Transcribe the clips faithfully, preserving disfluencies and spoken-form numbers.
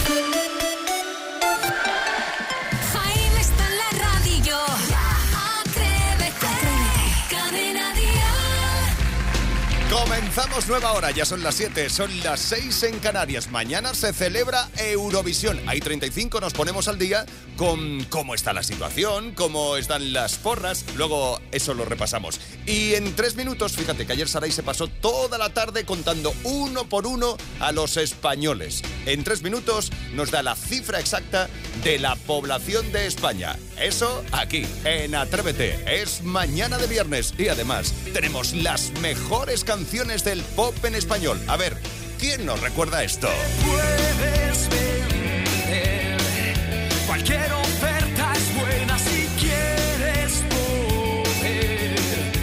Jaime está en la radio. Atrévete, atrévete. Cadena Dial. Comenzamos nueva hora, ya son las siete, son las seis en Canarias. Mañana se celebra Eurovisión. Hay treinta y cinco, nos ponemos al día con cómo está la situación, cómo están las porras. Luego eso lo repasamos. Y en tres minutos, fíjate que ayer Saray se pasó toda la tarde contando uno por uno a los españoles. En tres minutos nos da la cifra exacta de la población de España. Eso aquí, en Atrévete. Es mañana de viernes y además tenemos las mejores canciones del pop en español. A ver, ¿quién nos recuerda esto? Puedes vender, cualquier oferta es buena si quieres poder.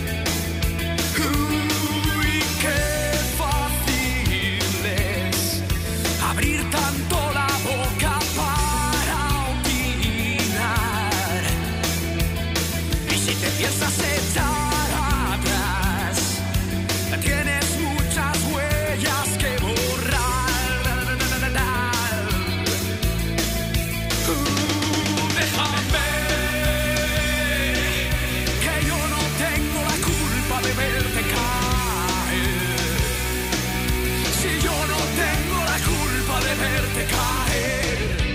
Uy, qué fácil es abrir tanto la boca para opinar. Y si te piensas echar atrás, tienes muchas huellas que borrar. Uh, déjame, que yo no tengo la culpa de verte caer. Si yo no tengo la culpa de verte caer.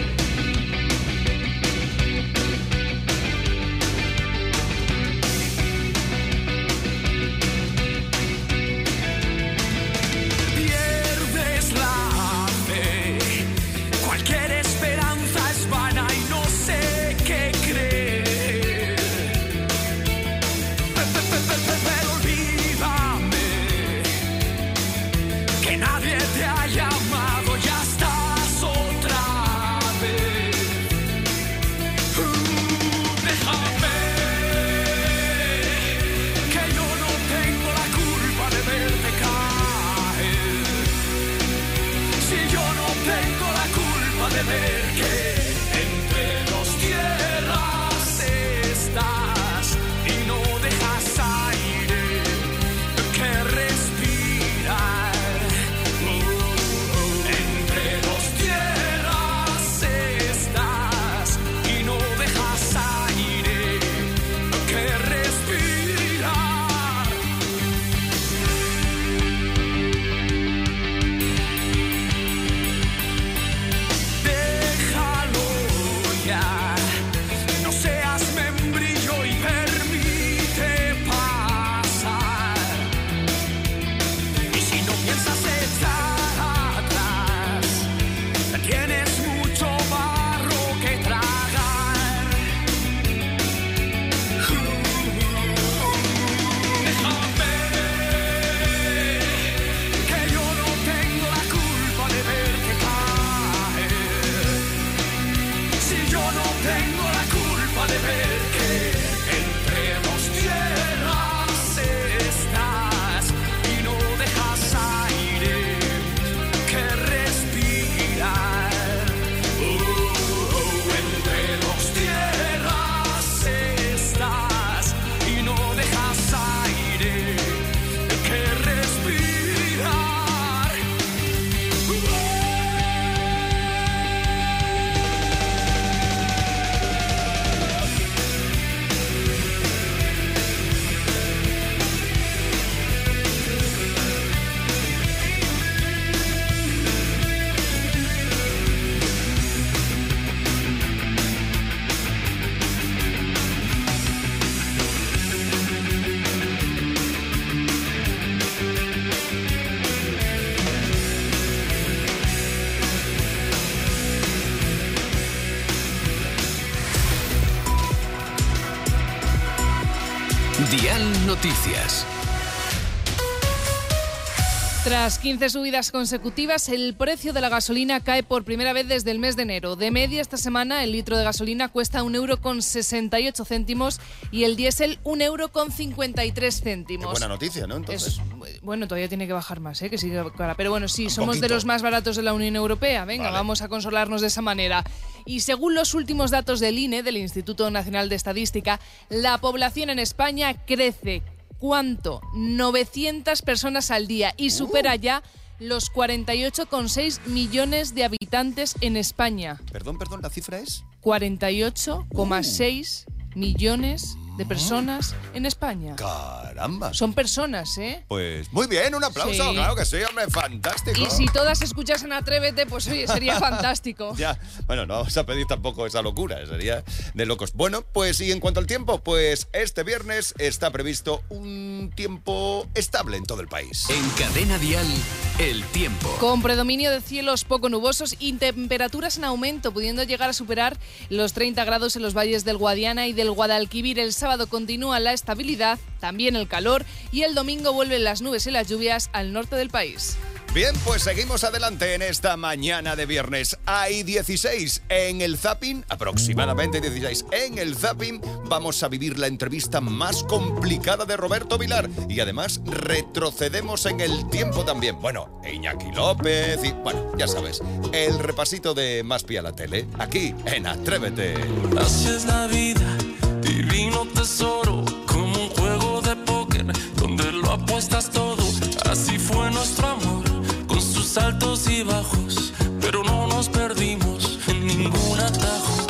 Pierdes la fe, cualquier esperanza es vana y no sé qué creer. Pe- pe- pe- pe- pe- Pero olvídame, que nadie te ha llamado, ya estás otra vez. Uh, déjame, que yo no tengo la culpa de verte caer. Si yo no tengo la culpa de ver que entre dos tierras estás y no dejas aire que respirar. Oh, entre dos tierras estás y no dejas aire que respirar. Déjalo ya, no seas membrillo y permite pasar. Y si no piensas echar atrás, tienes mucho barro que tragar. Déjame, que yo no tengo la culpa de verte caer. Si yo no tengo la culpa de ver que entre dos tierras estás y no dejas aire que respirar. Oh, entre dos tierras estás y no dejas aire que respirar. Dial Noticias. Tras quince subidas consecutivas, el precio de la gasolina cae por primera vez desde el mes de enero. De media, esta semana, el litro de gasolina cuesta un euro con sesenta y ocho céntimos y el diésel un euro con cincuenta y tres céntimos. Qué buena noticia, ¿no? Entonces. Es, bueno, todavía tiene que bajar más, ¿eh? Que sigue cara. Pero bueno, sí, Un somos poquito. de los más baratos de la Unión Europea. Venga, Vale. vamos a consolarnos de esa manera. Y según los últimos datos del I N E, del Instituto Nacional de Estadística, la población en España crece. ¿Cuánto? novecientas personas al día y supera ya los cuarenta y ocho coma seis millones de habitantes en España. Perdón, perdón, ¿la cifra es? cuarenta y ocho coma seis millones de personas en España. ¡Caramba! Son personas, ¿eh? Pues muy bien, un aplauso, Sí. claro que sí, hombre, fantástico. Y si todas escuchasen Atrévete, pues oye, sería fantástico. Ya, bueno, no vamos a pedir tampoco esa locura, sería de locos. Bueno, pues y en cuanto al tiempo, pues este viernes está previsto un tiempo estable en todo el país. En Cadena Dial, el tiempo. Con predominio de cielos poco nubosos y temperaturas en aumento, pudiendo llegar a superar los treinta grados en los valles del Guadiana y del Guadalquivir. El sábado continúa la estabilidad, también el calor, y el domingo vuelven las nubes y las lluvias al norte del país. Bien, pues seguimos adelante en esta mañana de viernes. Hay dieciséis en el Zapping, aproximadamente dieciséis en el Zapping. Vamos a vivir la entrevista más complicada de Roberto Vilar y además retrocedemos en el tiempo también. Bueno, Iñaki López y, bueno, ya sabes, el repasito de Más Pía la Tele, aquí en Atrévete. Así es la vida, divino tesoro, como un juego de póker donde lo apuestas todo. Así fue nuestro amor, con sus altos y bajos, pero no nos perdimos en ningún atajo.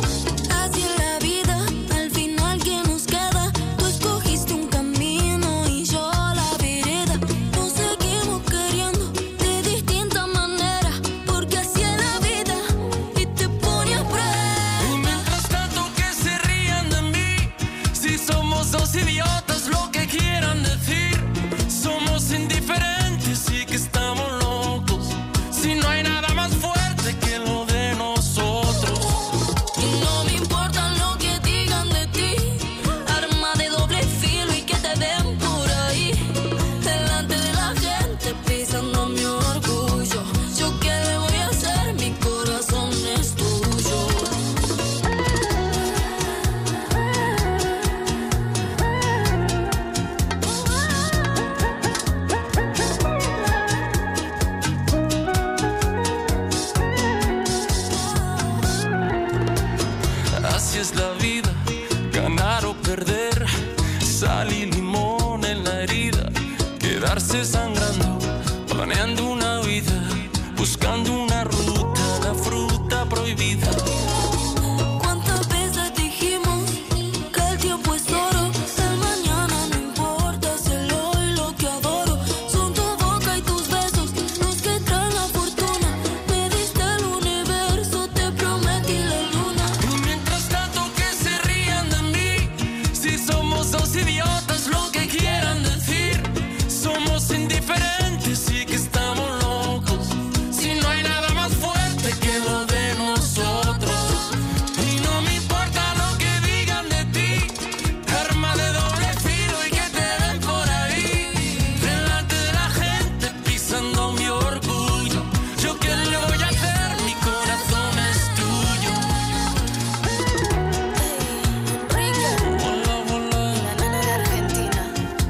Así es la vida, al final que nos queda. Tú escogiste un camino y yo la vereda. Nos seguimos queriendo de distintas maneras, porque así es la vida y te pone a prueba. Y mientras tanto que se rían de mí, si somos dos idiotas, lo que quieran decir, somos indiferentes y que estamos locos, si no hay nada más fuerte que lo de nosotros. Y no me importa lo que digan de ti, arma de doble filo y que te den por ahí, delante de la gente pisando mi orgullo. Yo qué le voy a hacer, mi corazón es tuyo. Así es la vida, ganar o perder, sal y limón en la herida, quedarse sangrando, planeando una vida, buscando una ruta, la fruta prohibida. ¿Cuántas veces dijimos que el tiempo es oro? El mañana no importa, si el hoy lo que adoro. Son tu boca y tus besos los que traen la fortuna. Me diste el universo, te prometí la luna. Y mientras tanto que se rían de mí, si somos dos idiotas, lo que quieran decir, somos indiferentes y que estamos locos, si no hay nada más fuerte que lo de nosotros. Y no me importa lo que digan de ti, arma de doble filo y que te den por ahí, delante de la gente pisando mi orgullo. Yo qué le voy a hacer, mi corazón es tuyo. Hola, hola. La nena de Argentina.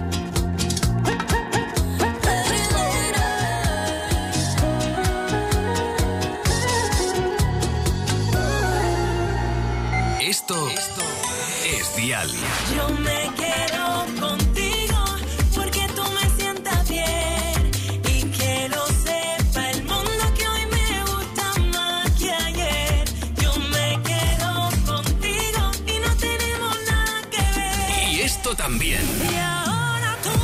Esto, esto es Dial. Yo me quedo contigo porque tú me sientas bien y que lo sepa el mundo que hoy me gusta más que ayer. Yo me quedo contigo y no tenemos nada que ver. Y esto también. Y ahora tú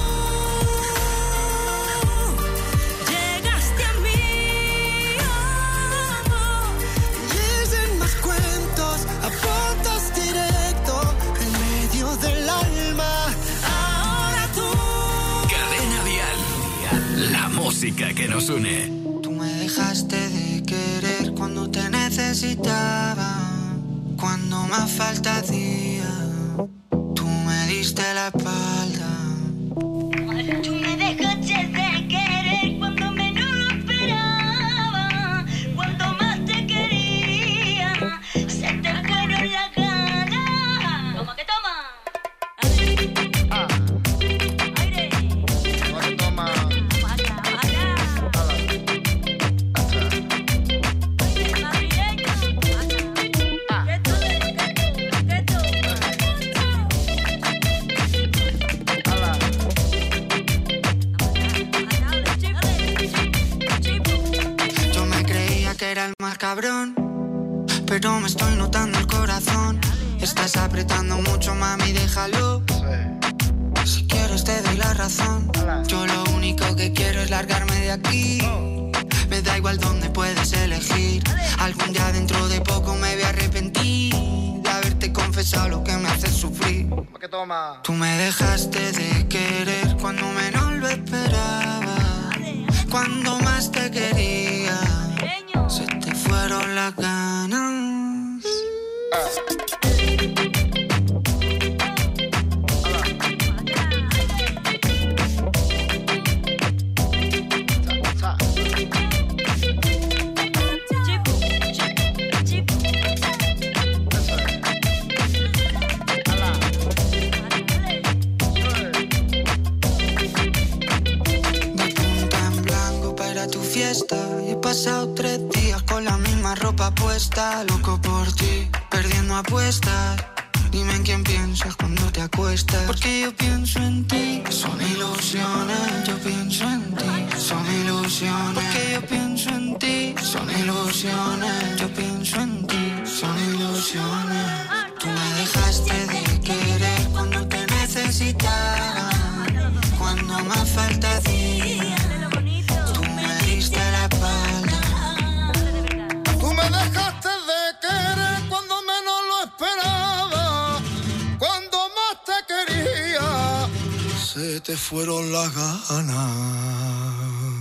llegaste a mí. Oh, oh. Dicen más cuentos, apuntas directo en medio del alma. Ahora tú Cadena Dial. La música que nos une. Tú me dejaste de querer cuando te necesitaba, cuando más falta hacía. Tú me diste la espalda. Tú me dejaste de querer cuando menos lo esperaba, cuando más te quería, se te fueron las ganas. Toma que toma. Aire. Toma. Baja, baja. Oye, más directo. Baja. ¿Qué tú? ¿Qué tú? era el más cabrón, pero me estoy notando el corazón. Estás apretando mucho, mami, déjalo. Si quieres te doy la razón. Yo lo único que quiero es largarme de aquí. Me da igual dónde puedes elegir. Algún día dentro de poco me voy a arrepentir de haberte confesado lo que me hace sufrir. Tú me dejaste de querer cuando menos lo esperaba. Cuando más te quería, se te fueron las ganas. Y he pasado tres días con la misma ropa puesta. Loco por ti, perdiendo apuestas. Dime en quién piensas cuando te acuestas. Porque yo pienso en ti. Son ilusiones, yo pienso en ti. Son ilusiones. Porque yo pienso en ti. Son ilusiones, yo pienso en ti. Son ilusiones. Tú me dejaste de querer cuando te necesitaba. Cuando más falta hacía. Tú me dejaste de querer cuando menos lo esperaba. Cuando más te quería, se te fueron las ganas.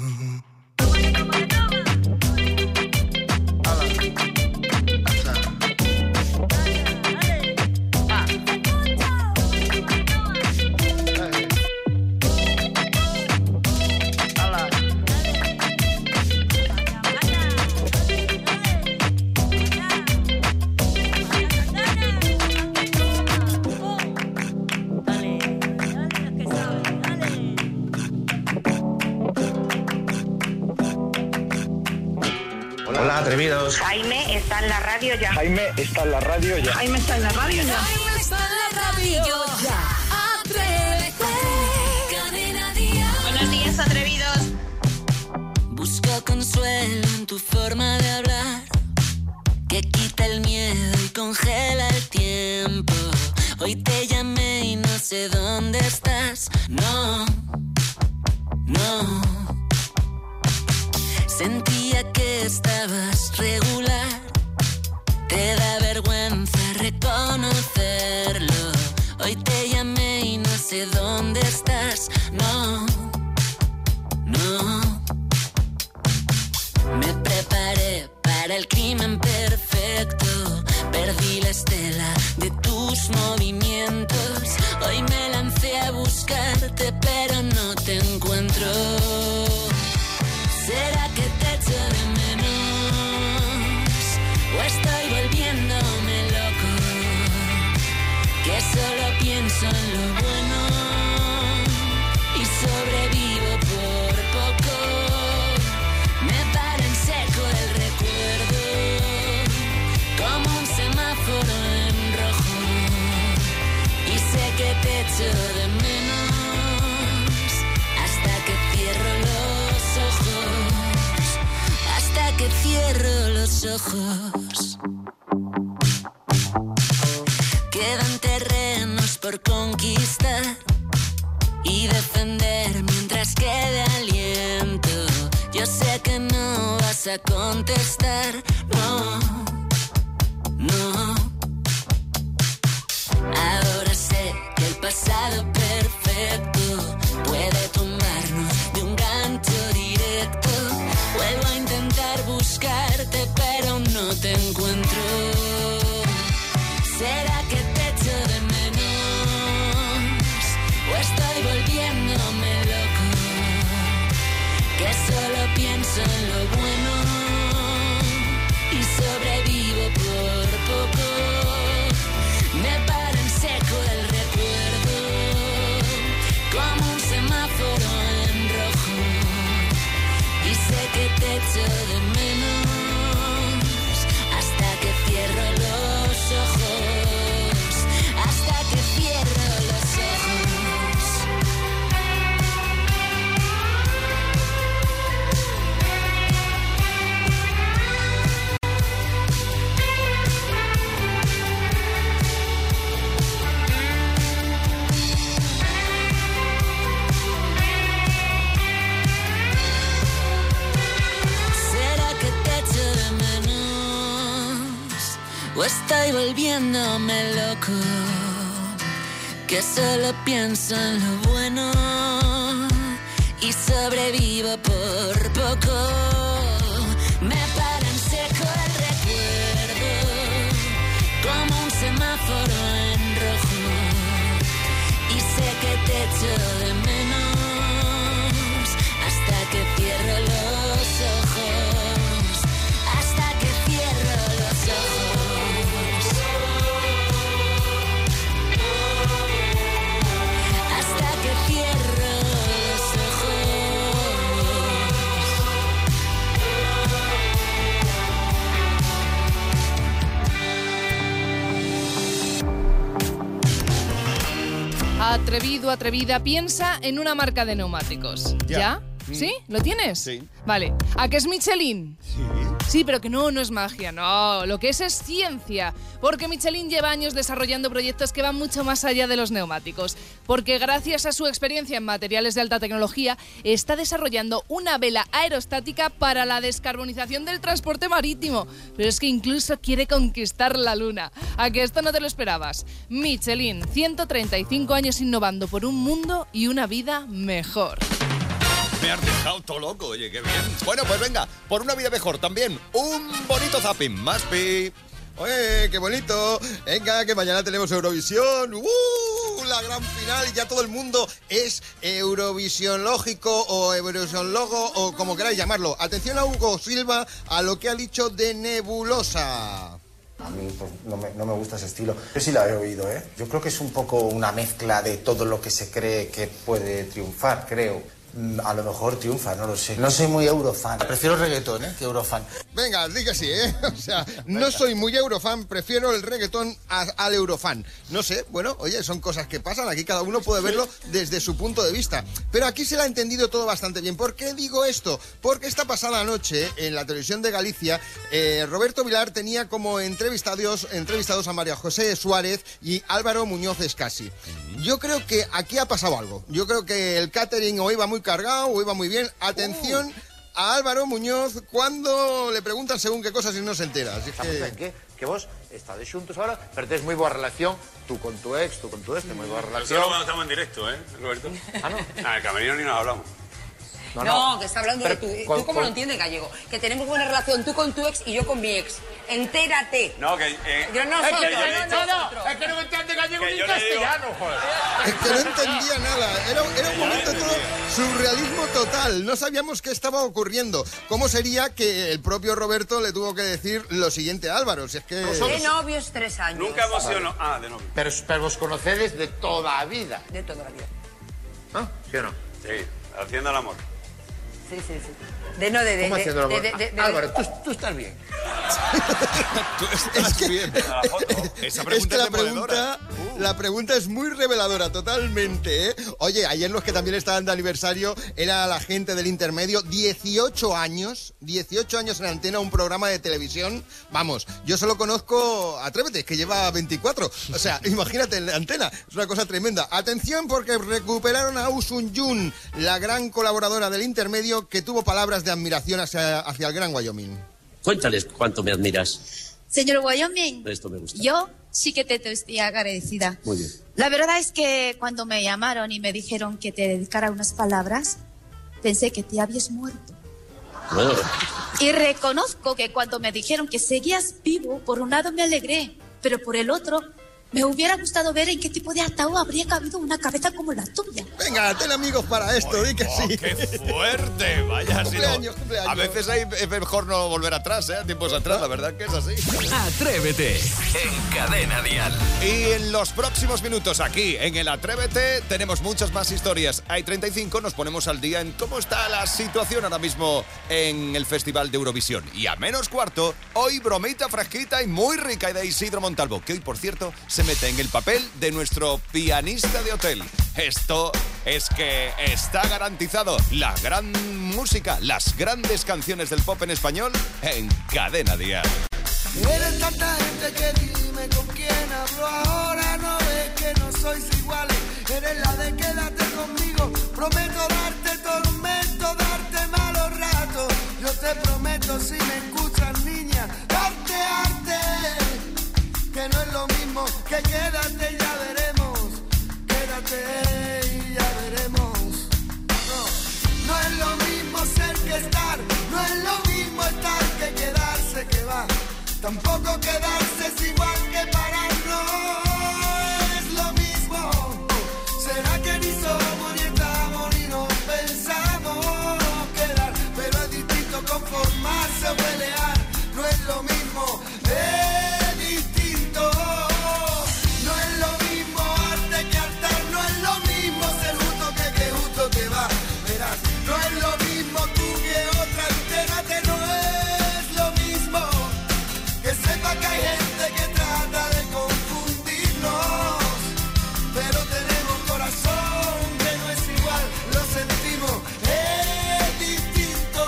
Hola, atrevidos. Jaime está en la radio ya. Jaime está en la radio ya. Jaime está en la radio ya. Jaime está en la radio ya. Atrévete. Cadena Dial. Buenos días, atrevidos. Busco consuelo en tu forma de hablar, que quita el miedo y congela el tiempo. Hoy te llamé y no sé dónde estás. No, no. Sentía que estabas regular. Te da vergüenza reconocerlo. Hoy te llamé y no sé dónde estás. No, no. Me preparé para el crimen perfecto. Perdí la estela de tus movimientos. Hoy me lancé a buscarte, pero no te encuentro. ¿Será que te echo de menos? ¿O estoy volviéndome loco? Que solo pienso en lo bueno y sobrevivo por poco. Me para en seco el recuerdo, como un semáforo en rojo. Y sé que te echo de menos hasta que cierro los ojos. Hasta que cierro los ojos. Quedan terrenos por conquistar y defender mientras quede aliento. Yo sé que no vas a contestar, no, no. Ahora sé que el pasado perfecto puede tomarnos de un gancho directo. Vuelvo a intentar buscarte, pero no te encuentro. ¿Será que te echo de menos? ¿O estoy volviéndome loco? Que solo pienso en lo bueno y sobrevivo por poco. Me para en seco el recuerdo, como un semáforo en rojo. Y sé que te echo de menos hasta que cierro los ojos. Hasta que cierro los ojos. o estoy volviéndome loco, que solo pienso en lo bueno y sobrevivo por poco. Me para en seco el recuerdo, como un semáforo en rojo, y sé que te echo de menos hasta que cierro los ojos, hasta que cierro los ojos, hasta que cierro los ojos. Atrevido, atrevida, piensa en una marca de neumáticos. ¿Ya? ¿Ya? Mm. ¿Sí? ¿Lo tienes? Sí. Vale. ¿A qué es Michelin? Sí. Sí, pero que no, no es magia, no. Lo que es es ciencia. Porque Michelin lleva años desarrollando proyectos que van mucho más allá de los neumáticos. Porque gracias a su experiencia en materiales de alta tecnología, está desarrollando una vela aerostática para la descarbonización del transporte marítimo. Pero es que incluso quiere conquistar la luna. ¿A que esto no te lo esperabas? Michelin, ciento treinta y cinco años innovando por un mundo y una vida mejor. Me has dejado todo loco, oye, qué bien. Bueno, pues venga, por una vida mejor también, un bonito zapping, más pi. Oye, qué bonito. Venga, que mañana tenemos Eurovisión. ¡Uh! La gran final y ya todo el mundo es Eurovisión lógico o Eurovisión logo o como queráis llamarlo. Atención a Hugo Silva, a lo que ha dicho de Nebulosa. A mí pues, no, me, no me gusta ese estilo. Yo sí la he oído, ¿eh? Yo creo que es un poco una mezcla de todo lo que se cree que puede triunfar, creo. A lo mejor triunfa, no lo sé. No soy muy eurofan. Prefiero reggaetón, ¿eh? Que eurofan. Venga, diga sí, ¿eh? O sea, no soy muy eurofan, prefiero el reggaetón a, al eurofan. No sé, bueno, oye, son cosas que pasan. Aquí cada uno puede verlo desde su punto de vista. Pero aquí se lo ha entendido todo bastante bien. ¿Por qué digo esto? Porque esta pasada noche, en la televisión de Galicia, eh, Roberto Vilar tenía como entrevistados, entrevistados a María José Suárez y Álvaro Muñoz Escasi. Yo creo que aquí ha pasado algo. Yo creo que el catering o iba muy cargado o iba muy bien. Atención uh. a Álvaro Muñoz cuando le preguntan según qué cosas y no se entera. Así que... que, que vos estades juntos ahora, pero tenés muy buena relación, tú con tu ex, tú con tu este, muy buena relación. Solo cuando estamos en directo, ¿eh, Roberto? Ah, ¿no? Ah, el camerino ni nos hablamos. No, no, no, que está hablando pero, de tu... Con, ¿Tú cómo con... lo entiendes, Gallego? Que tenemos buena relación tú con tu ex y yo con mi ex. Entérate. No, que... Eh, yo no, es que, yo, no, no, es que no me entiende Gallego ni castellano, joder. Es que no entendía nada. Era, era un momento todo surrealismo total. No sabíamos qué estaba ocurriendo. ¿Cómo sería que el propio Roberto le tuvo que decir lo siguiente a Álvaro? Si es que... De novios tres años. Nunca hemos sido... No... Ah, de novios. Pero, pero vos conocéis de toda la vida. De toda la vida. ¿Ah? ¿Sí o no? Sí, haciendo el amor. Sí, sí, sí. De no, de... de ¿Cómo de, haciendo de, el de, amor? de, de, Álvaro, tú, tú estás bien. Tú estás es que, bien. La foto. Esa pregunta es que la es pregunta, uh. la pregunta es muy reveladora, totalmente, ¿eh? Oye, ayer los que también estaban de aniversario era la gente del intermedio, dieciocho años, dieciocho años en Antena, un programa de televisión. Vamos, yo solo conozco Atrévete, que lleva veinticuatro. O sea, imagínate en Antena, es una cosa tremenda. Atención porque recuperaron a Usun Jun, la gran colaboradora del intermedio que tuvo palabras de admiración hacia, hacia el Gran Wyoming. Cuéntales cuánto me admiras. Señor Wyoming, Esto me gusta. yo sí que te, te estoy agradecida. Muy bien. La verdad es que cuando me llamaron y me dijeron que te dedicara unas palabras, pensé que te habías muerto. Bueno. Y reconozco que cuando me dijeron que seguías vivo, por un lado me alegré, pero por el otro... me hubiera gustado ver en qué tipo de ataúd habría cabido una cabeza como la tuya. Venga, ten amigos para esto, oh, di que oh, sí. ¡Qué fuerte! Vaya, cumpleaños, si no, cumpleaños. A veces hay, es mejor no volver atrás, ¿eh? Tiempos atrás, la verdad que es así. Atrévete en Cadena Dial. Y en los próximos minutos aquí, en el Atrévete, tenemos muchas más historias. Hay treinta y cinco, nos ponemos al día en cómo está la situación ahora mismo en el Festival de Eurovisión. Y a menos cuarto, hoy bromita fresquita y muy rica y de Isidro Montalvo, que hoy, por cierto, se mete en el papel de nuestro pianista de hotel. Esto es que está garantizado la gran música, las grandes canciones del pop en español en Cadena Dial. Eres tanta gente que dime con quién hablo ahora. No ves que no sois iguales. Eres la de quédate conmigo. Prometo darte tormento, darte malos ratos. Yo te prometo si me escuchas, niña, darte arte. Tampoco quedarse es igual que parar, no es lo mismo. ¿Será que ni somos, ni estamos, ni nos pensamos quedar? Pero es distinto conformarse o pelear, no es lo mismo, es distinto. No es lo mismo arte que altar, no es lo mismo ser justo que que justo que va. Verás, no es lo mismo tú que otra, entérate, no es lo mismo. Que sepa que hay gente que trata de confundirnos, pero tenemos corazón que no es igual, lo sentimos, es distinto.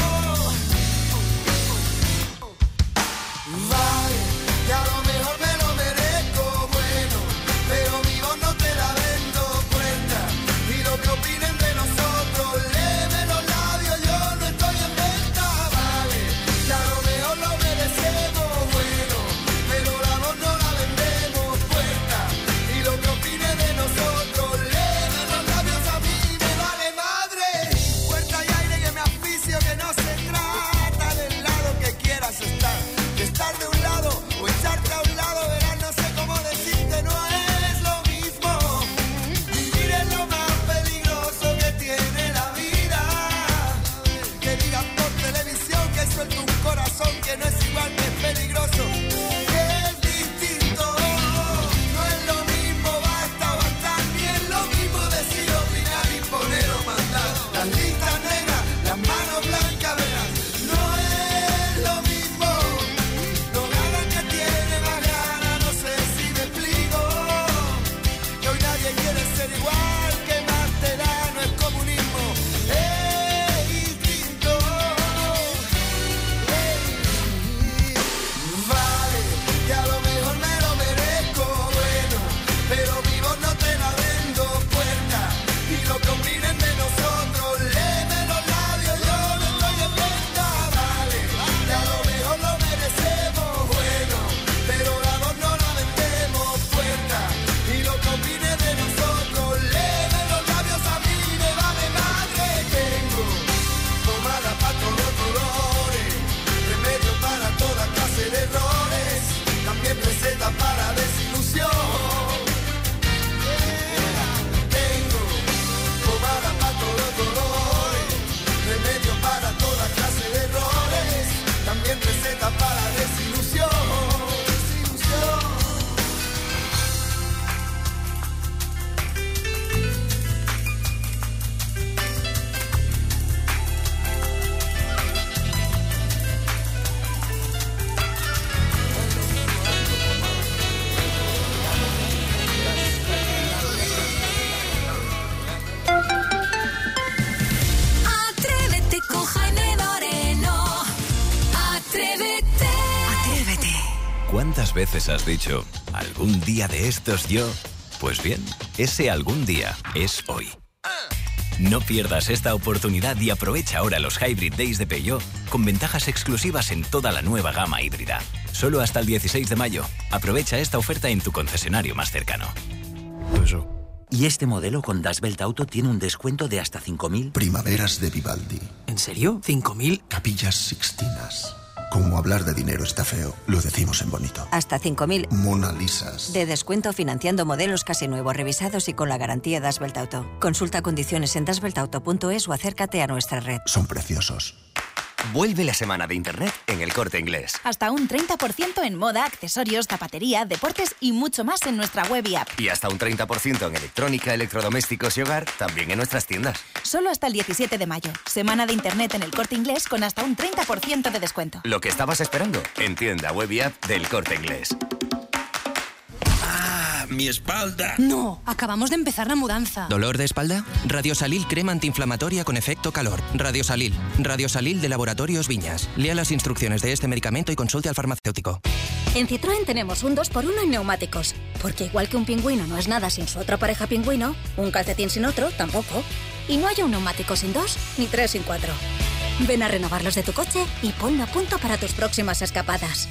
Vale, que a lo mejor me lo merezco, bueno, pero mi voz no te la vendo puesta. Y lo que opinen de nosotros, léeme los labios, yo no estoy en venta. Vale, que a lo mejor lo merecemos, bueno, pero la voz no la vendemos puesta. Y lo que opinen de nosotros, léeme los labios, a mí me vale madre. Puerta y aire que me asfixio, que no se trata del lado que quieras estar. De estar de un lado o echarte a un lado, verás, no sé cómo decirte, no es lo mismo. Vivir es lo más peligroso que tiene la vida. Que digas por televisión que suelto un corazón que no es igual, que es peligroso, que es distinto. No es lo mismo basta o bastar, ni es lo mismo decir, opinar, imponer o mandar. Las listas negras, las manos blancas, verás, no es lo mismo. No me hagan que tiene más ganas, no sé si me explico. Que hoy nadie quiere ser igual, que más te da, no es comunismo, es distinto. Vale, que a lo mejor me lo merezco, bueno, pero mi voz no te la vendo puerta. Y lo que opinen de nosotros, léeme los labios, yo no estoy en venta. Vale, que a lo mejor lo merecemos, bueno, pero la voz no la vendemos puerta. Y lo que opinen de nosotros, léeme los labios, a mí me vale madre. Tengo pomada para todos los dolores, remedio para toda clase de errores, también receta para desilusión. Tengo pomada para todos los dolores, remedio para toda clase de errores, también receta para desilusión. Desilusión. Atrévete con Jaime Moreno. Atrévete. Atrévete. ¿Cuántas veces has dicho, algún día de estos yo? Pues bien, ese algún día es hoy. No pierdas esta oportunidad y aprovecha ahora los Hybrid Days de Peugeot con ventajas exclusivas en toda la nueva gama híbrida. Solo hasta el dieciséis de mayo. Aprovecha esta oferta en tu concesionario más cercano. Y este modelo con Das Belt Auto tiene un descuento de hasta cinco mil. Primaveras de Vivaldi. ¿En serio? ¿cinco mil? Capillas Sixtinas. Como hablar de dinero está feo, lo decimos en bonito. Hasta cinco mil. Mona Lisas. De descuento financiando modelos casi nuevos, revisados y con la garantía Das Belt Auto. Consulta condiciones en das belt auto punto es o acércate a nuestra red. Son preciosos. Vuelve la semana de Internet en El Corte Inglés. Hasta un treinta por ciento en moda, accesorios, zapatería, deportes y mucho más en nuestra web y app. Y hasta un treinta por ciento en electrónica, electrodomésticos y hogar, también en nuestras tiendas. Solo hasta el diecisiete de mayo. Semana de Internet en El Corte Inglés con hasta un treinta por ciento de descuento. Lo que estabas esperando, en tienda, web y app del Corte Inglés. ¡Ah, mi espalda! No, acabamos de empezar la mudanza. ¿Dolor de espalda? Radiosalil crema antiinflamatoria con efecto calor. Radiosalil. Radiosalil de Laboratorios Viñas. Lea las instrucciones de este medicamento y consulte al farmacéutico. En Citroën tenemos un dos por uno en neumáticos. Porque igual que un pingüino no es nada sin su otra pareja pingüino, un calcetín sin otro tampoco. Y no hay un neumático sin dos, ni tres sin cuatro. Ven a renovarlos de tu coche y ponlo a punto para tus próximas escapadas.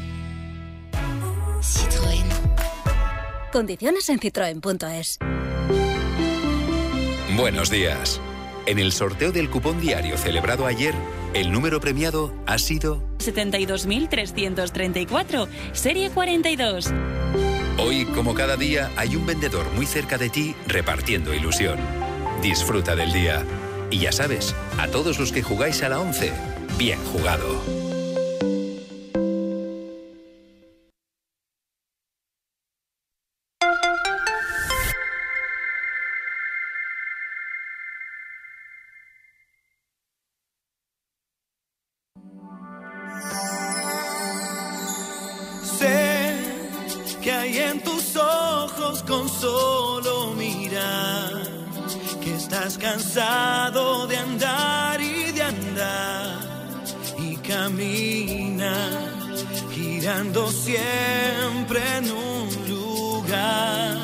Citroën. Condiciones en citroen punto es. Buenos días. En el sorteo del cupón diario celebrado ayer, El número premiado ha sido setenta y dos mil trescientos treinta y cuatro, serie cuarenta y dos. Hoy, como cada día, hay un vendedor muy cerca de ti repartiendo ilusión. Disfruta del día. Y ya sabes, a todos los que jugáis a la once, bien jugado. Sé que hay en tus ojos con solo mirar que estás cansado de andar y de andar y camina girando siempre en un lugar.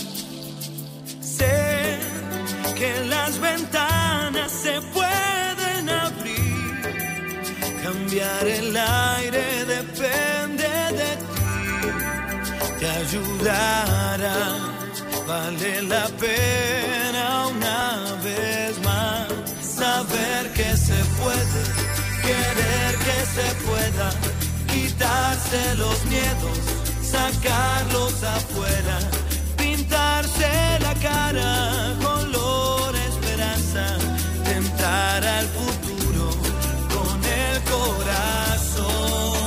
Sé que las ventanas se pueden abrir, cambiar el aire depende de ti, te ayudará, vale la pena una vez más saber que se puede, querer que se pueda, quitarse los miedos, sacarlos afuera, pintarse la cara color esperanza, tentar al futuro con el corazón.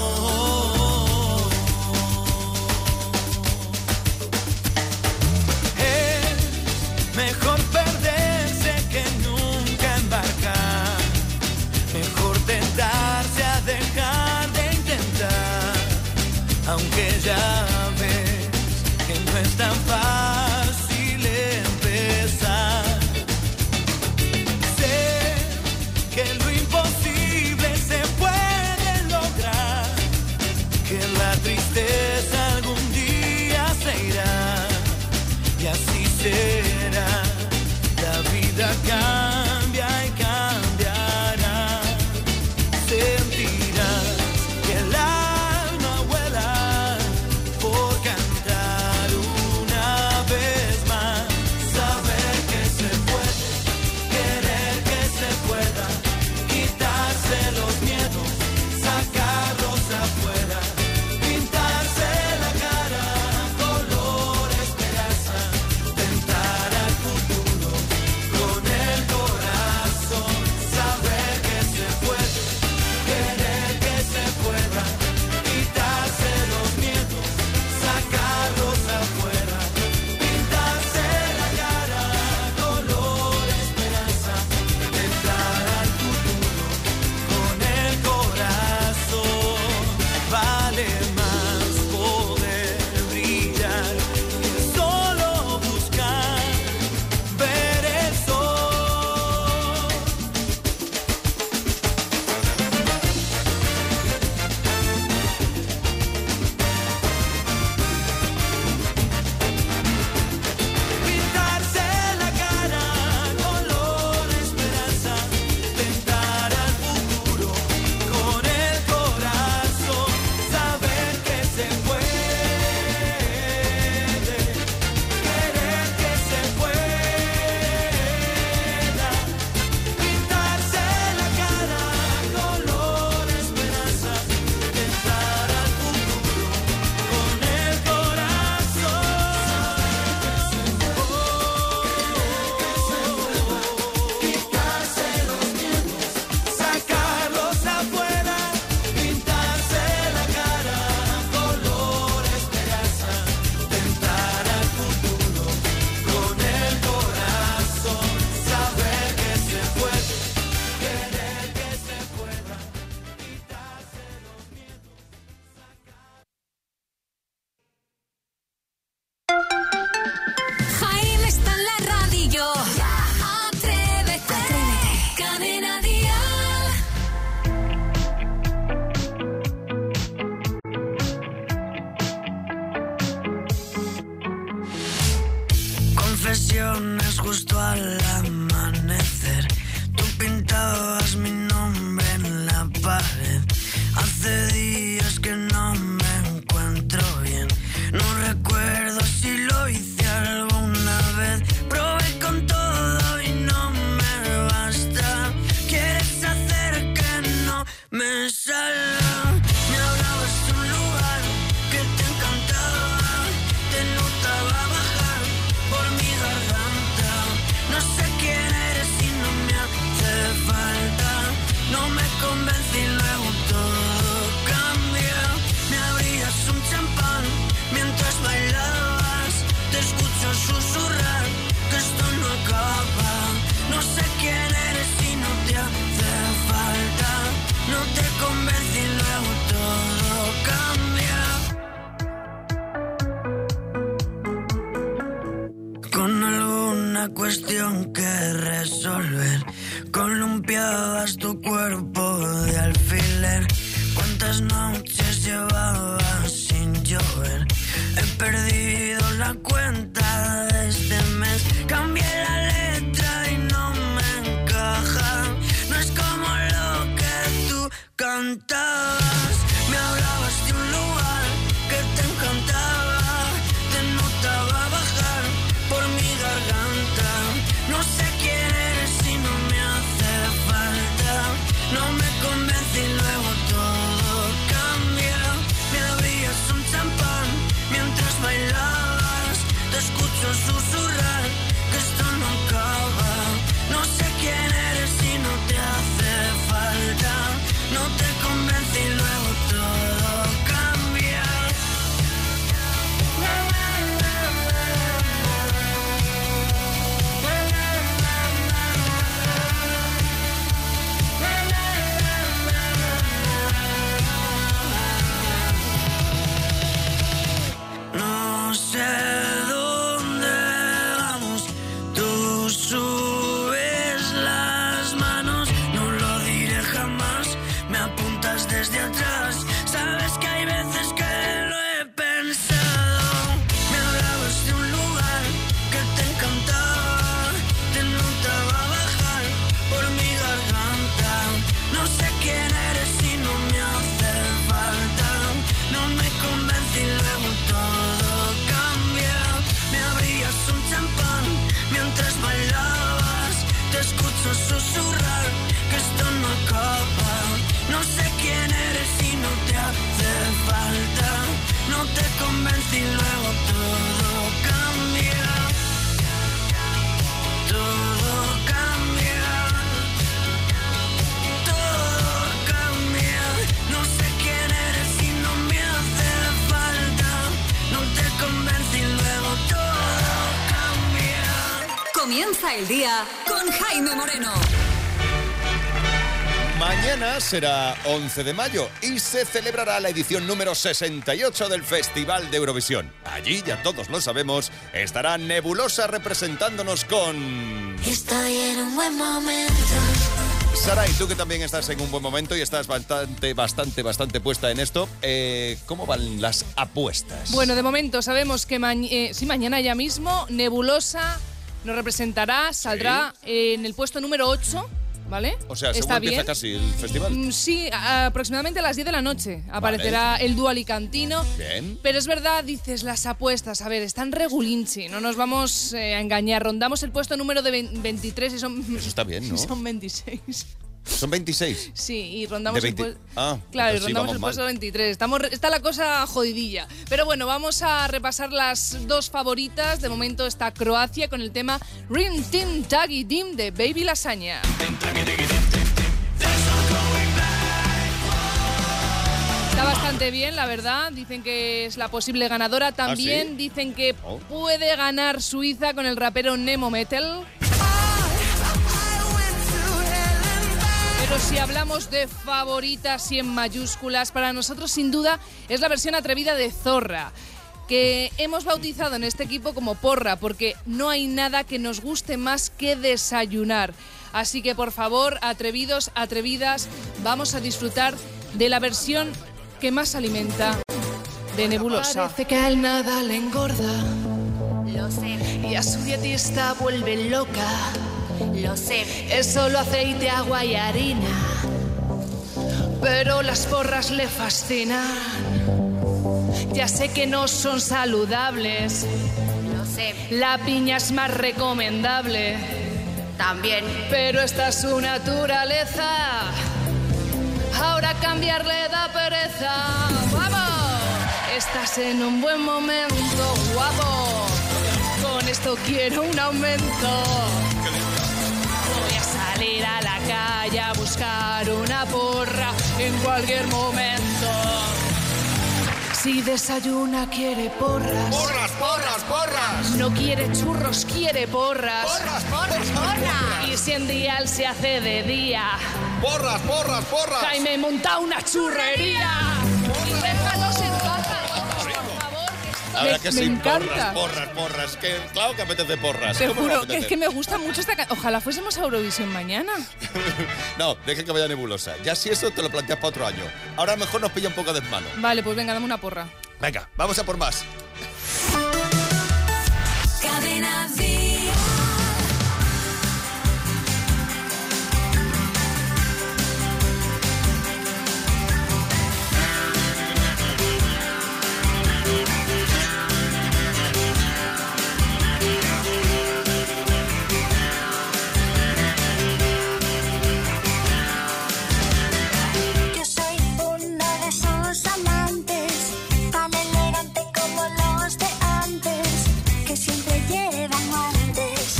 Es mejor perderse que nunca embarcar, mejor tentarse a dejar de intentar, aunque ya ves que no es tan fácil empezar. Sé que lo imposible se puede lograr, que la tristeza algún día se irá, y así será. La vida cambia y cambiará, sentirás que el alma vuela por cantar una vez más, saber que se puede, querer que se pueda, quitarse los miedos, sacarlos afuera, pintarse la cara color esperanza, tentar al futuro con el corazón, saber que se puede, querer que se pueda, quitarse los miedos, sacarlos afuera, pintarse la cara color esperanza, tentar al futuro con el corazón. Vale más poder brillar que solo buscar ver el sol. Pintarse la cara color esperanza, tentar al futuro con el corazón, saber que se puede, querer que se pueda, pintarse la cara color esperanza, tentar al futuro con el corazón. Quitarse los miedos, sacarlos afuera, pintarse la cara color esperanza, tentar al futuro con el corazón, saber que se puede, querer que se pueda, quitarse los miedos. Jaime está en la radio. Atrévete. Cadena Dial. Confesiones justo al amanecer. Tú pintabas mi nombre en la pared. Hace días que no me encuentro bien. No recuerdo si lo hice alguna vez. Probé con todo y no me basta. Quieres hacer que cuestión que resolver. Columpiabas tu cuerpo de alfiler. ¿Cuántas noches llevabas sin llover? He perdido la cuenta de este mes. Cambié la letra y no me encaja. No es como lo que tú cantabas. Me hablabas de un lugar que te encantaba. Te notaba bajar por mi garganta. No sé quién eres y no me hace falta. No me convence y luego todo cambia. Me abrías un champán mientras bailabas. Te escucho susurrar que esto no acaba. No sé quién eres y no te hace falta. No te convence y luego todo cambia. No sé dónde vamos, tú subes las manos, no lo diré jamás, me apuntas desde atrás, sabes que hay veces que lo he pensado, me hablabas de un lugar que te encantaba, te notaba bajar por mi garganta, no sé quién eres y no me hace falta, no me convence y luego todo cambia, me abrías un champán mientras bailabas, te escucho susurrar que esto no acaba, no sé quién eres y no te hace falta, no te convence y luego todo cambia, todo cambia, todo cambia, no sé quién eres y no me hace falta, no te convence y luego todo cambia. Comienza el día con Jaime Moreno. Mañana será once de mayo y se celebrará la edición número sesenta y ocho del Festival de Eurovisión. Allí, ya todos lo sabemos, estará Nebulosa representándonos con... Estoy en un buen momento. Sara, y tú que también estás en un buen momento y estás bastante, bastante, bastante puesta en esto, eh, ¿cómo van las apuestas? Bueno, de momento sabemos que ma- eh, sí, mañana ya mismo Nebulosa nos representará, saldrá eh, en el puesto número ocho. ¿Vale? O sea, según ¿Está empieza bien? casi el festival. Mm, Sí, a- aproximadamente a las diez de la noche aparecerá el dúo alicantino. Bien. Pero es verdad, dices, las apuestas, a ver, están regulinchi, no nos vamos eh, a engañar. Rondamos el puesto número de vein- veintitrés y son... Eso está bien, ¿no? Son veintiséis. Son veintiséis. Sí, y rondamos De el veinte. puesto... Ah, Claro, y entonces sí, rondamos vamos el mal. puesto veintitrés. Estamos, re- está la cosa jodidilla. Pero bueno, vamos a repasar las dos favoritas. De momento está Croacia con el tema Rim Tim Taggy Dim de Baby Lasaña. Está bastante bien, la verdad. Dicen que es la posible ganadora. También ¿Ah, sí? dicen que Oh. puede ganar Suiza con el rapero Nemo Metal. Pero si hablamos de favoritas y en mayúsculas, para nosotros sin duda es la versión atrevida de Zorra, que hemos bautizado en este equipo como Porra, porque no hay nada que nos guste más que desayunar. Así que por favor, atrevidos, atrevidas, vamos a disfrutar de la versión que más alimenta de Nebulosa. Parece que a él nada le engorda. Lo sé, Y a su dietista vuelve loca. lo sé. Es solo aceite, agua y harina. Pero las porras le fascinan. Ya sé que no son saludables. Lo sé. La piña es más recomendable. También. Pero esta es su naturaleza. Ahora cambiarle da pereza. ¡Vamos! Estás en un buen momento, guapo. Con esto quiero un aumento. Voy a salir a la calle a buscar una porra en cualquier momento. Si desayuna quiere porras. Porras, porras, porras. No quiere churros, quiere porras. Porras, porras, porras. Y si en dial se hace de día. Porras, porras, porras. Jaime monta una churrería. Y déjanos en paz, por favor. A La verdad me, que me sí, encanta. porras, porras, porras. Que, claro que apetece porras. Te ¿Cómo no juro va a que es que me gusta mucho esta canción. Ojalá fuésemos a Eurovisión mañana. No, deje que vaya nebulosa. Ya si eso te lo planteas para otro año. Ahora mejor nos pilla un poco de mano. Vale, pues venga, dame una porra. Venga, vamos a por más. Cadena Dial. Yo soy uno de esos amantes tan elegante como los de antes, que siempre llevan guantes.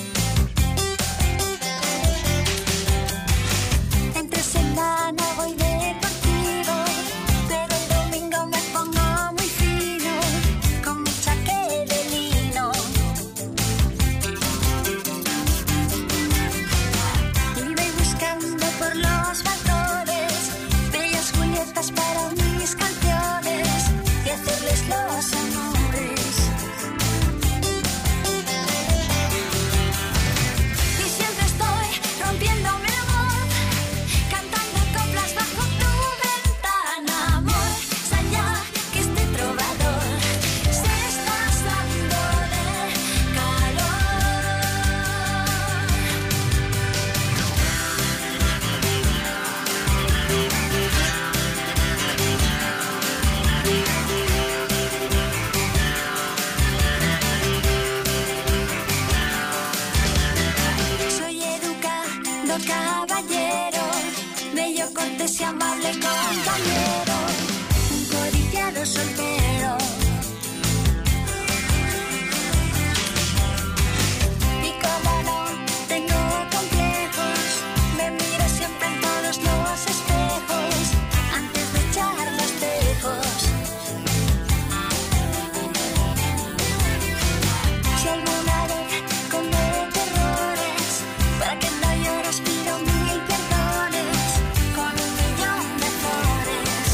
Entre semana voy deportivo, pero el domingo me pongo muy fino, con mi chaqué de lino. Y voy buscando por los balcones bellas Julietas para mis canciones y hacerles los amores. Y siempre estoy rompiéndome la voz, cantando coplas bajo tu ventana, amor. Allá que este trovador se está asando de calor. Soy educado caballero, bello, cortés y amable compañero, un codiciado soltero. Y como no tengo complejos, me miro siempre en todos los espejos antes de echar los tejos. Si alguna vez comete errores, para que no llores pido mil perdones, con un millón de flores.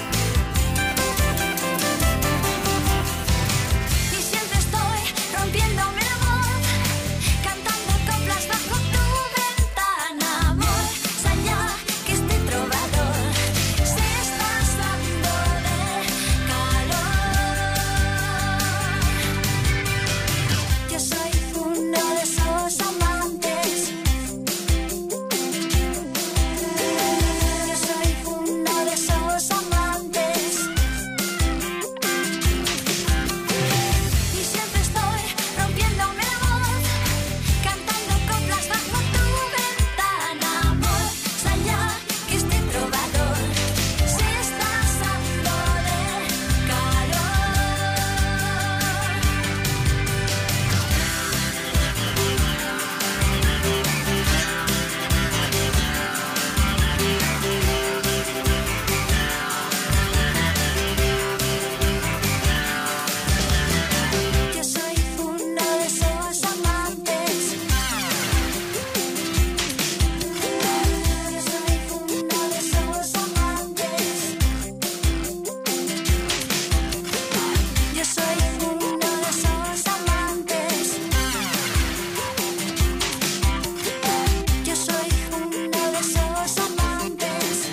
Y siempre estoy rompiéndome la voz, cantando coplas bajo tu ventana, amor. Allá que este trovador se está asando de calor. Yo soy uno de esos amantes. Yo soy uno de esos amantes. Y siempre estoy rompiéndome la voz, cantando coplas bajo tu ventana, amor. Allá que este trovador se está asando de calor. Yo soy uno de esos amantes. Yo soy uno de esos amantes. Yo soy uno de esos amantes. Yo soy uno de esos amantes.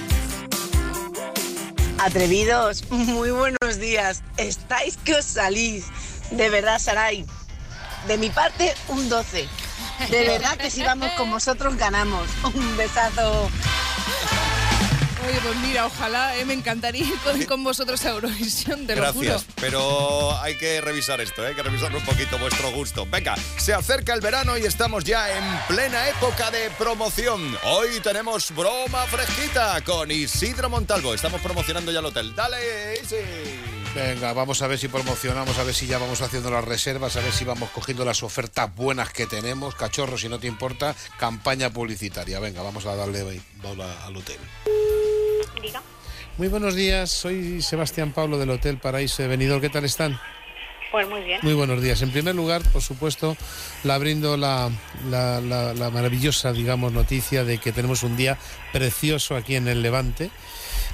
Atrevidos, muy buenos días. Estáis que os salís. De verdad, Saray. De mi parte, un doce. De verdad que si vamos con vosotros, ganamos. Un besazo. Oye, pues mira, ojalá, eh, me encantaría ir con, con vosotros a Eurovisión, te lo Gracias, juro. pero hay que revisar esto, ¿eh? hay que revisarlo un poquito, vuestro gusto. Venga, se acerca el verano y estamos ya en plena época de promoción. Hoy tenemos broma fresquita con Isidro Montalvo. Estamos promocionando ya el hotel. ¡Dale, Isi! Venga, vamos a ver si promocionamos, a ver si ya vamos haciendo las reservas, a ver si vamos cogiendo las ofertas buenas que tenemos. Cachorro, si no te importa, campaña publicitaria. Venga, vamos a darle bola al hotel. Diga. Muy buenos días, soy Sebastián Pablo del Hotel Paraíso de Benidorm. ¿Qué tal están? Pues muy bien. Muy buenos días. En primer lugar, por supuesto, la brindo la, la, la, la maravillosa, digamos, noticia de que tenemos un día precioso aquí en el Levante.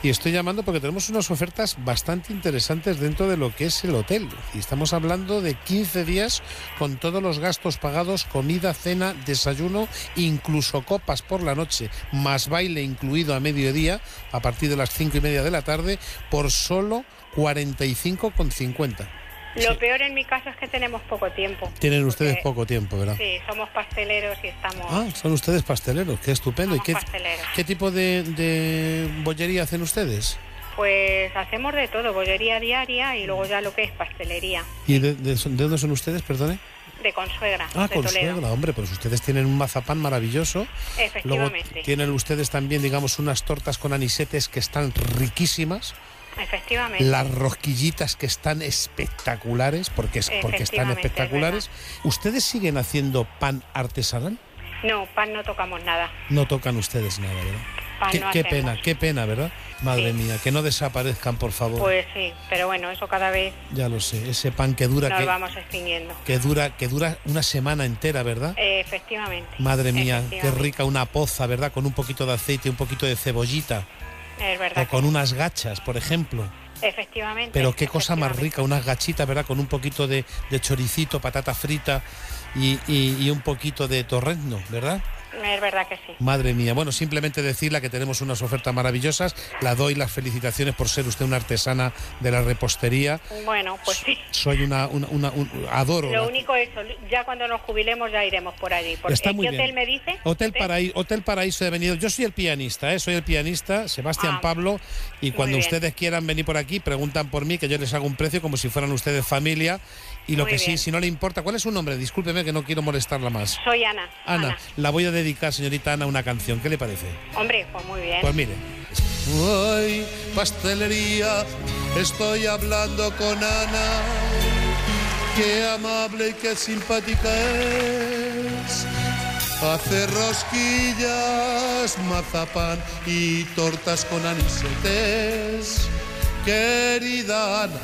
Y estoy llamando porque tenemos unas ofertas bastante interesantes dentro de lo que es el hotel. Y estamos hablando de quince días con todos los gastos pagados, comida, cena, desayuno, incluso copas por la noche, más baile incluido a mediodía, a partir de las cinco y media de la tarde, por solo cuarenta y cinco con cincuenta. Lo Sí. peor en mi caso es que tenemos poco tiempo. Tienen ustedes Porque- poco tiempo, ¿verdad? Sí, somos pasteleros y estamos... Ah, son ustedes pasteleros, qué estupendo. ¿Y somos qué, pasteleros. qué tipo de, de bollería hacen ustedes? Pues hacemos de todo, bollería diaria y luego ya lo que es pastelería. ¿Y de, de, de dónde son ustedes, perdone? De Consuegra, Ah, de con Toledo. suegra, hombre, pues ustedes tienen un mazapán maravilloso. Luego Efectivamente. tienen ustedes también, digamos, unas tortas con anisetes que están riquísimas. Efectivamente. Las rosquillitas que están espectaculares, porque, es, porque están Efectivamente, espectaculares. ¿Ustedes siguen haciendo pan artesanal? No, pan no tocamos nada. No tocan ustedes nada, ¿verdad? Pan Qué, no qué hacemos. pena, qué pena, ¿verdad? Madre Sí. mía, que no desaparezcan, por favor. Pues sí, pero bueno, eso cada vez Ya lo sé, ese pan que dura, nos que, vamos extinguiendo. que dura, que dura una semana entera, ¿verdad? Eh, efectivamente. Madre mía, qué Efectivamente. rica una poza, ¿verdad? Con un poquito de aceite, un poquito de cebollita. Es verdad. O con unas gachas, por ejemplo. Efectivamente. Pero qué cosa más rica, unas gachitas, ¿verdad? Con un poquito de, de choricito, patata frita y, y- y un poquito de torrezno, ¿verdad? Es verdad que sí. Madre mía, bueno, simplemente decirle que tenemos unas ofertas maravillosas. La doy las felicitaciones por ser usted una artesana de la repostería. Bueno, pues sí. Soy una, una, una- un- adoro. Lo la- único es, ya cuando nos jubilemos ya iremos por allí. Porque, Está muy ¿qué bien. hotel me dice? Hotel Paraíso, Hotel Paraíso de Benidorm. Yo soy el pianista, ¿eh? Soy el pianista, Sebastián Ah, Pablo, y cuando bien. ustedes quieran venir por aquí, preguntan por mí, que yo les hago un precio como si fueran ustedes familia. Y lo Muy que sí, bien. si no le importa, ¿cuál es su nombre? Discúlpeme que no quiero molestarla más. Soy Ana. Ana, la voy a dedicar, señorita Ana, una canción. ¿Qué le parece? Hombre, pues muy bien. Pues mire. Ay, pastelería, estoy hablando con Ana. Qué amable y qué simpática es. Hace rosquillas, mazapán y tortas con anisetes. Querida Ana,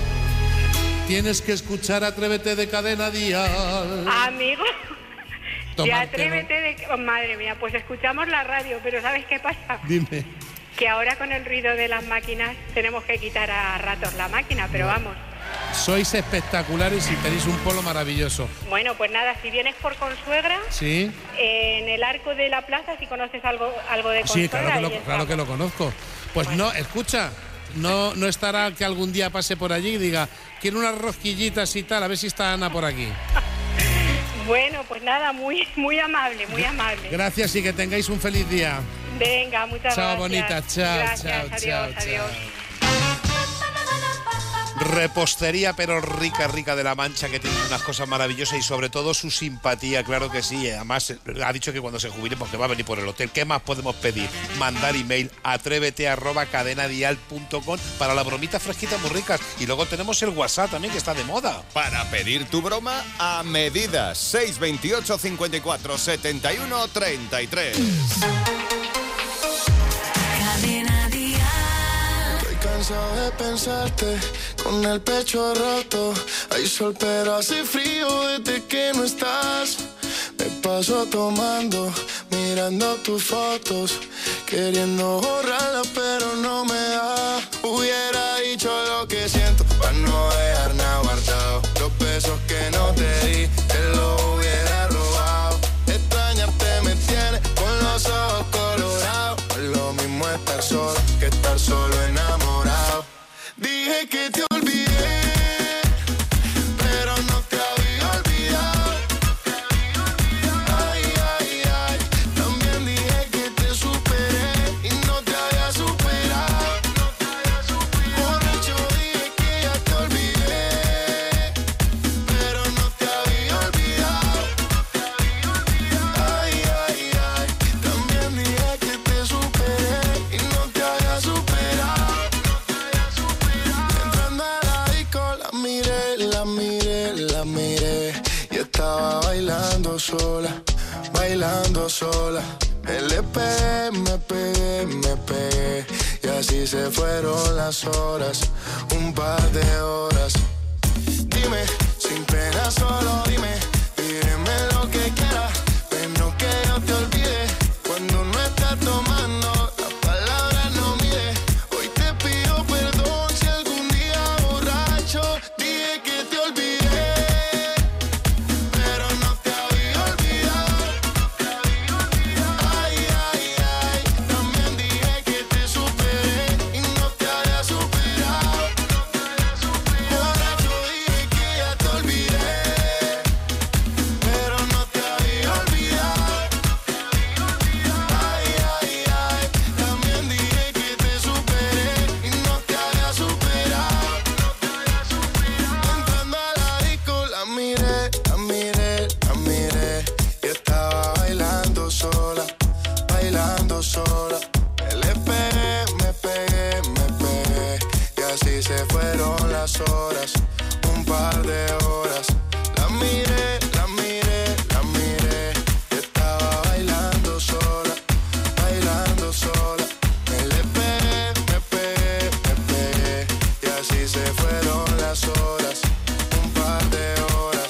tienes que escuchar Atrévete de Cadena Dial. Amigo. Y Tomártelo. atrévete de... oh, madre mía, pues escuchamos la radio, pero ¿sabes qué pasa? Dime. Que ahora con el ruido de las máquinas tenemos que quitar a ratos la máquina, pero vamos. Sois espectaculares y tenéis un polo maravilloso. Bueno, pues nada, si vienes por Consuegra, ¿Sí? en el arco de la plaza, si conoces algo, algo de Consuegra. Sí, claro que, ahí lo, estamos. claro que lo conozco. Pues no, escucha, no, no estará que algún día pase por allí y diga, quiero unas rosquillitas y tal, a ver si está Ana por aquí. Bueno, pues nada, muy, muy amable, muy amable. Gracias y que tengáis un feliz día. Venga, muchas Chao, gracias. bonita, chao, Gracias, chao, adiós, chao, adiós. Repostería, pero rica, rica de La Mancha, que tiene unas cosas maravillosas y sobre todo su simpatía, claro que sí. Además, eh, ha dicho que cuando se jubile, pues que va a venir por el hotel. ¿Qué más podemos pedir? Mandar email a atrévete arroba cadenadial punto com para la bromita fresquita muy ricas. Y luego tenemos el WhatsApp también, que está de moda. Para pedir tu broma a medida seis veintiocho cincuenta y cuatro setenta y uno treinta y tres. Cadena Dial. Estoy cansado de pensarte con el pecho roto. Hay sol pero hace frío desde que no estás. Me paso tomando, mirando tus fotos, queriendo borrarlas pero no me da. Hubiera dicho lo que siento para no dejar nada guardado. Los besos que no te di, te los hubiera robado. Extrañarte me tiene con los ojos colorados. No es lo mismo estar solo que estar solo enamorado. Dije que te olvidé, pero no te había olvidado. Ay, ay, ay. También dije que te superé y no te había superado. Borracho dije que ya te olvidé, pero no te había olvidado. Ay, ay, ay. También dije que te superé y no te había superado. Entrando a la disco la miré, la miré, la miré y estaba bailando sola, bailando sola. Me le pegué, me pegué, me pegué y así se fueron las horas, un par de horas. Dime, sin pena solo dime, dime lo que quieras, pero que yo te olvide. Cuando no estás tomando, las palabras no mide. Hoy se fueron las horas, un par de horas. La miré, la miré, la miré. Estaba bailando sola, bailando sola. Me le pegué, me pegué, me pegué. Y así se fueron las horas, un par de horas.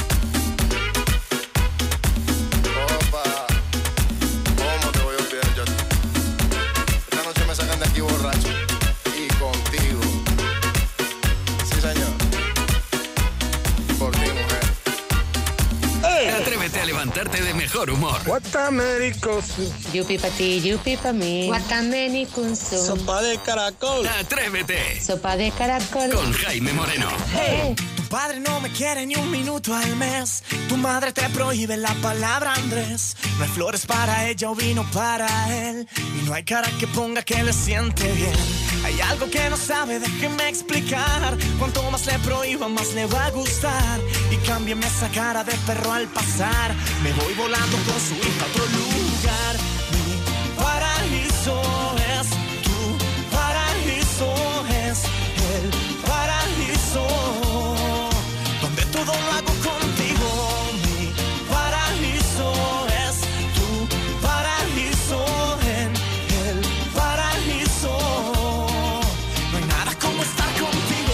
Opa, ¿cómo te voy a olvidar yo? Esta noche me sacan de aquí borracho. Y contigo. Sí, señor. Por ti, mujer. Atrévete a levantarte de mejor humor. Yupi pa ti, yupi pa mí. Guatameni con su. Sopa de caracol. Atrévete. Sopa de caracol. Con Jaime Moreno. Hey. Tu padre no me quiere ni un minuto al mes. Tu madre te prohíbe la palabra Andrés. No hay flores para ella o vino para él. Y no hay cara que ponga que le siente bien. Hay algo que no sabe, déjeme explicar. Cuanto más le prohíba, más le va a gustar. Y cámbiame esa cara de perro al pasar. Me voy volando con su hija a otro lugar. Mi paraíso es tu paraíso, es el paraíso. Donde todo lo hago contigo. Mi paraíso es tu paraíso, en el paraíso. No hay nada como estar contigo.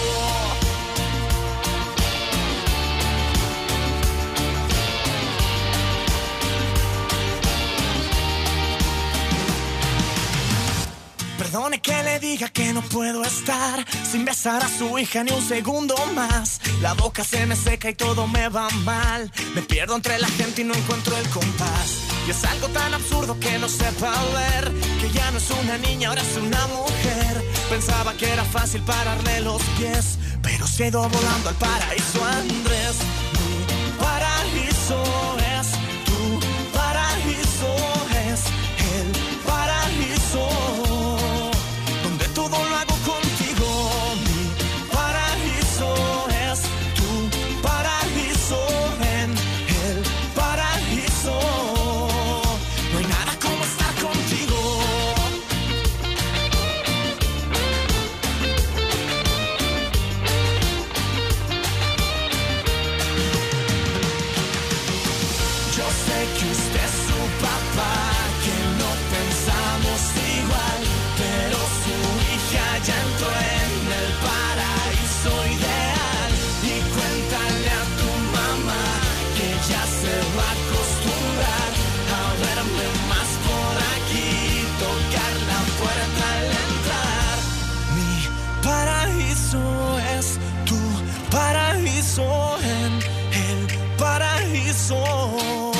Perdone que le diga que no puedo estar sin besar a su hija ni un segundo más. La boca se me seca y todo me va mal. Me pierdo entre la gente y no encuentro el compás. Y es algo tan absurdo que no sepa ver que ya no es una niña, ahora es una mujer. Pensaba que era fácil pararle los pies, pero se ha ido volando al paraíso Andrés. Mi paraíso es tu paraíso, es el paraíso. Todo lo hago contigo. Mi paraíso es tu paraíso, en el paraíso. No hay nada como estar contigo. Yo sé que usted es su papá, que no pensamos igual, pero su hija ya entró en el paraíso ideal. Y cuéntale a tu mamá que ya se va a acostumbrar a verme más por aquí, tocar la puerta al entrar. Mi paraíso es tu paraíso, en el paraíso.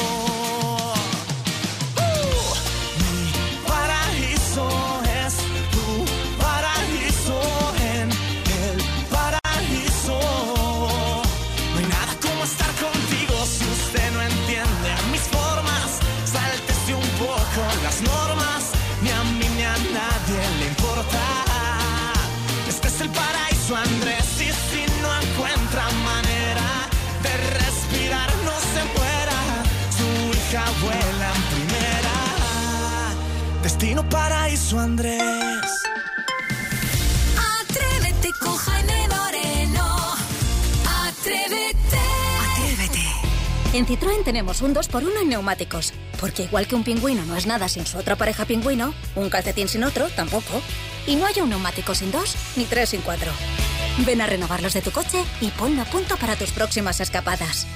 Las normas, ni a mí ni a nadie le importa. Este es el paraíso Andrés, y si no encuentra manera de respirar, no se muera. Su hija vuela en primera. Destino paraíso Andrés. Atrévete con Jaime Moreno. Atrévete. Atrévete. En Citroën tenemos un dos por uno en neumáticos. Porque igual que un pingüino no es nada sin su otra pareja pingüino, un calcetín sin otro tampoco. Y no hay un neumático sin dos, ni tres sin cuatro. Ven a renovar los de tu coche y ponlo a punto para tus próximas escapadas.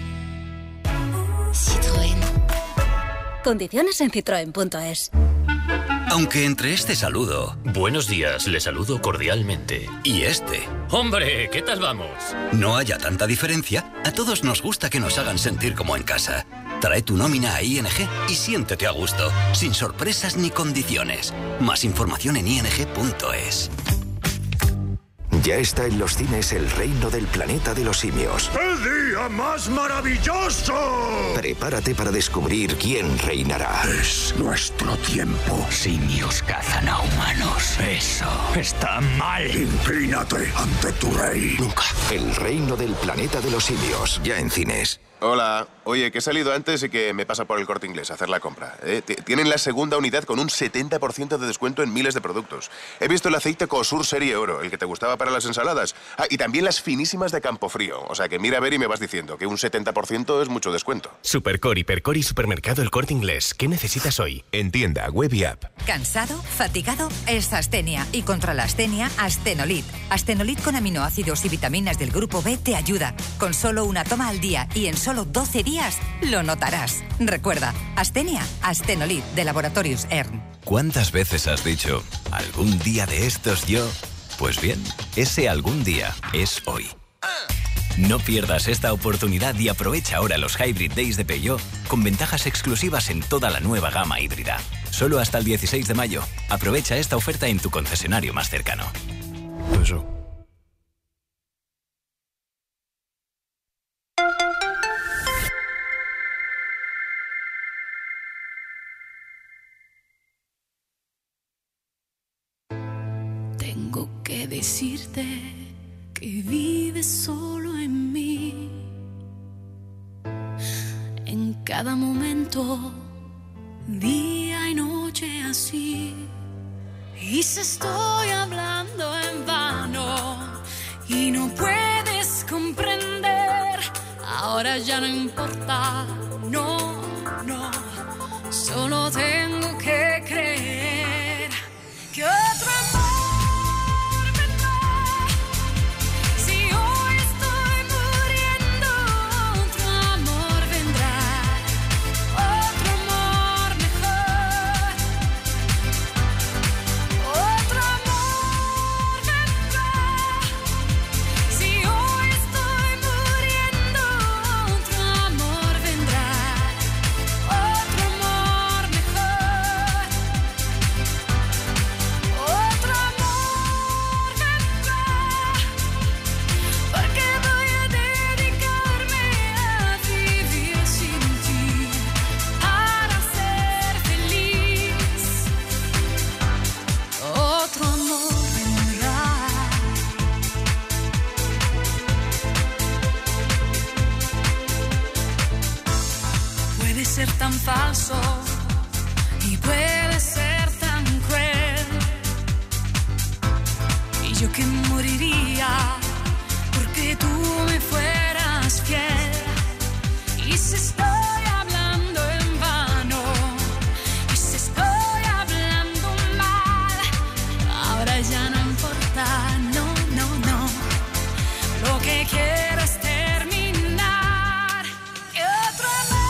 Citroën. Condiciones en citroen punto es. Aunque entre este saludo... Buenos días, le saludo cordialmente. Y este... ¡Hombre! ¿Qué tal vamos? No haya tanta diferencia, a todos nos gusta que nos hagan sentir como en casa. Trae tu nómina a I N G y siéntete a gusto, sin sorpresas ni condiciones. Más información en i n g punto es. Ya está en los cines El reino del planeta de los simios. ¡Qué día más maravilloso! Prepárate para descubrir quién reinará. Es nuestro tiempo. Simios cazan a humanos. Eso está mal. Inclínate ante tu rey. Nunca. El reino del planeta de los simios. Ya en cines. Hola. Oye, que he salido antes y que me pasa por el Corte Inglés a hacer la compra. ¿eh? Tienen la segunda unidad con un setenta por ciento de descuento en miles de productos. He visto el aceite Cosur Serie Oro, el que te gustaba para las ensaladas. Ah, y también las finísimas de Campofrío. O sea que mira a ver y me vas diciendo que un setenta por ciento es mucho descuento. Supercor, Hipercor y Supermercado El Corte Inglés. ¿Qué necesitas hoy? En tienda, web y app. ¿Cansado? ¿Fatigado? Es astenia. Y contra la astenia, Astenolit. Astenolit con aminoácidos y vitaminas del grupo B te ayuda. Con solo una toma al día y en solo doce días lo notarás. Recuerda, astenia, Astenolit de Laboratorios E R N. ¿Cuántas veces has dicho, algún día de estos yo? Pues bien, ese algún día es hoy. No pierdas esta oportunidad y aprovecha ahora los Hybrid Days de Peugeot con ventajas exclusivas en toda la nueva gama híbrida. Solo hasta el dieciséis de mayo. Aprovecha esta oferta en tu concesionario más cercano. Eso. Tengo que decirte que vives solo en mí, en cada momento, día y noche así. Y si estoy hablando en vano y no puedes comprender, ahora ya no importa, no, no, solo tengo que creer que otro amor. Ser tan falso y puede ser tan cruel, y yo que moriría porque tú me fueras fiel. Y si estoy hablando en vano, y si estoy hablando mal, ahora ya no importa, no, no, no, lo que quiero es terminar. Que otro amor.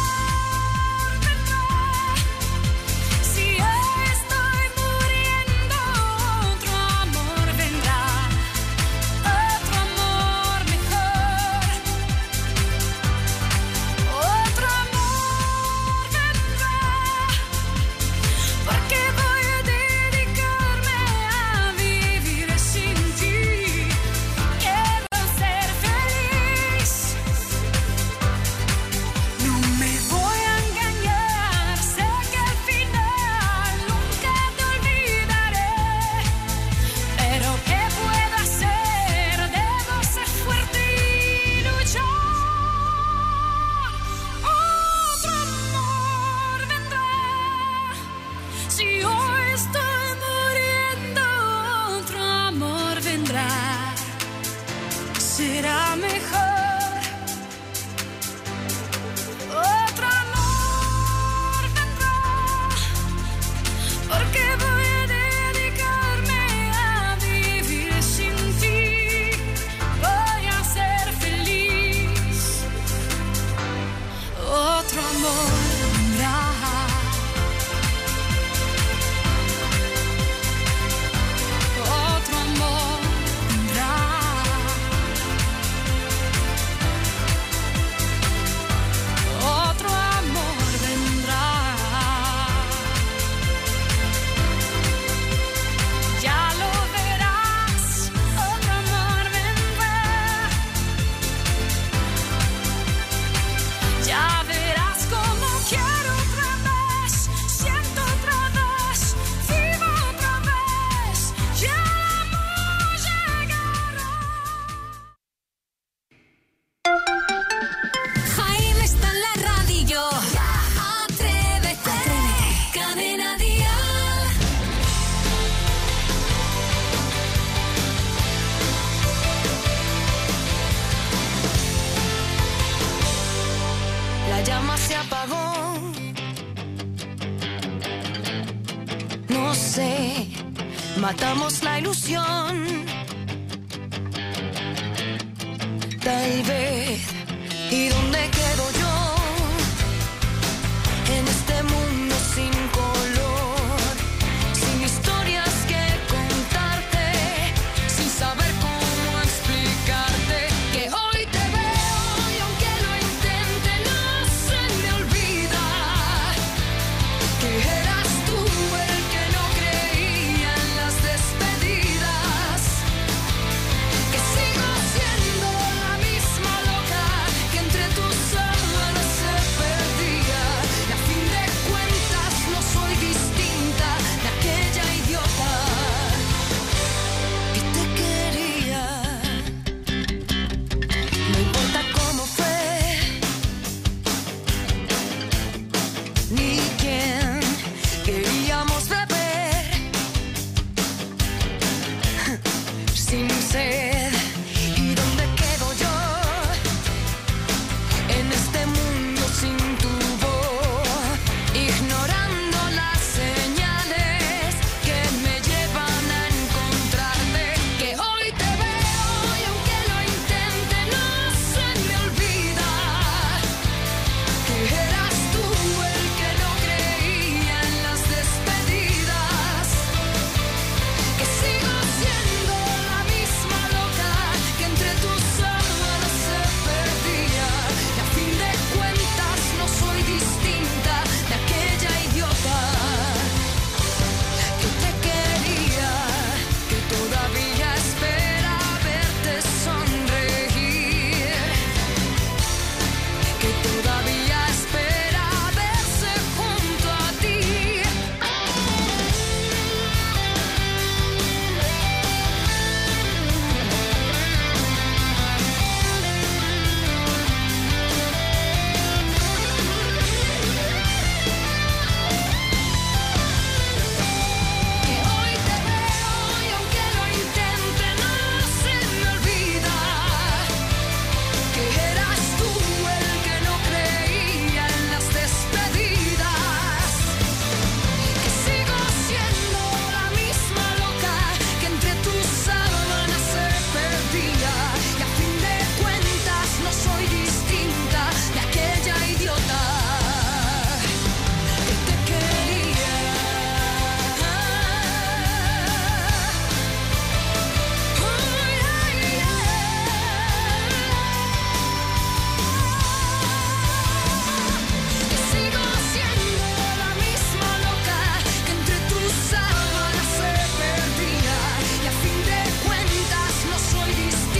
Será mejor. Otro amor vendrá, porque voy a dedicarme a vivir sin ti. Voy a ser feliz. Otro amor vendrá. Otro amor vendrá. matamos la ilusión.